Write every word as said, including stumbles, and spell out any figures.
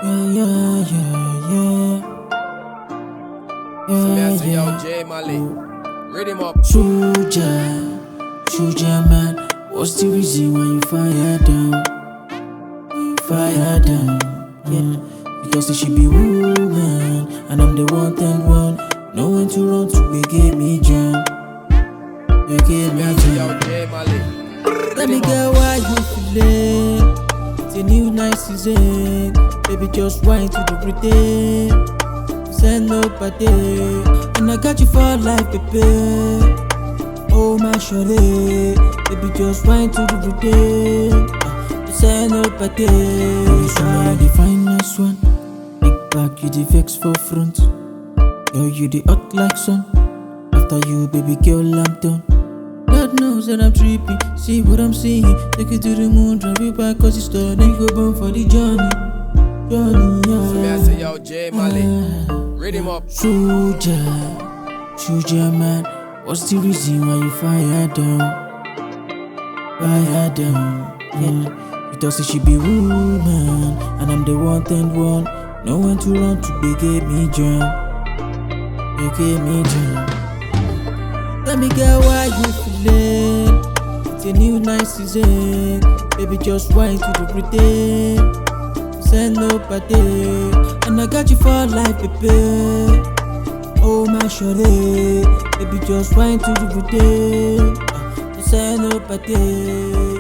Yeah, yeah, yeah, yeah. So me I Yeah, say, yo, yeah. J Mali, read him up. Soldier, soldier man, what's the reason why you fire down? Fire down, yeah. Because say she be woman, and I'm the one and one. No one to run to, they give me jam. They give Me me I say, yo, jam. J Mali, Let read me him get up. why you feeling. It's a new night season. Baby, just wine to the pretend. Send nobody. And I got you for life, baby. Oh my shawty, baby, just wine to the pretend. Send nobody. You are the finest one. Big back, you the vex for front. Girl, you the hot like sun. After you, baby girl, I'm done. God knows that I'm tripping. See what I'm seeing. Take you to the moon, drive you back, cause it's done. Then you go born for the journey. Journey, yeah. So me I say, yo, J Mali, read him up. Soldier, soldier man, what's the reason why you fire down? Fire down, yeah. You thought say she be woman, and I'm the one and one. No one to run to, they gave me jam. They gave me jam. Let me get why you feeling. It's a new night season. Baby, just wine to the pretend. Send nobody. And I got you for life, baby. Oh my shawty, baby, just wine to the pretend. Send nobody.